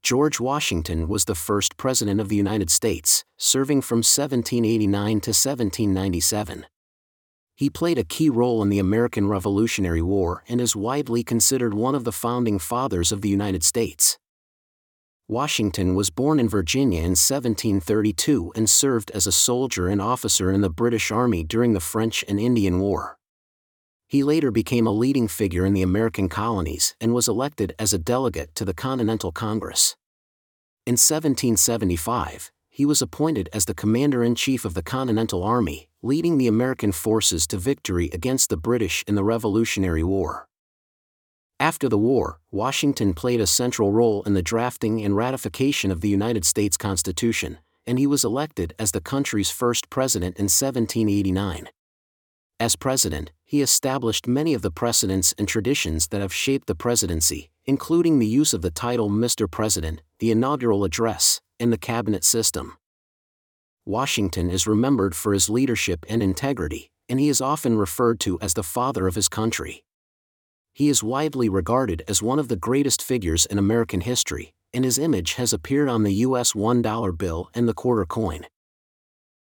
George Washington was the first President of the United States, serving from 1789 to 1797. He played a key role in the American Revolutionary War and is widely considered one of the founding fathers of the United States. Washington was born in Virginia in 1732 and served as a soldier and officer in the British Army during the French and Indian War. He later became a leading figure in the American colonies and was elected as a delegate to the Continental Congress. In 1775, he was appointed as the Commander-in-Chief of the Continental Army, leading the American forces to victory against the British in the Revolutionary War. After the war, Washington played a central role in the drafting and ratification of the United States Constitution, and he was elected as the country's first president in 1789. As president, he established many of the precedents and traditions that have shaped the presidency, including the use of the title Mr. President, the inaugural address, and the cabinet system. Washington is remembered for his leadership and integrity, and he is often referred to as the father of his country. He is widely regarded as one of the greatest figures in American history, and his image has appeared on the U.S. $1 bill and the quarter coin.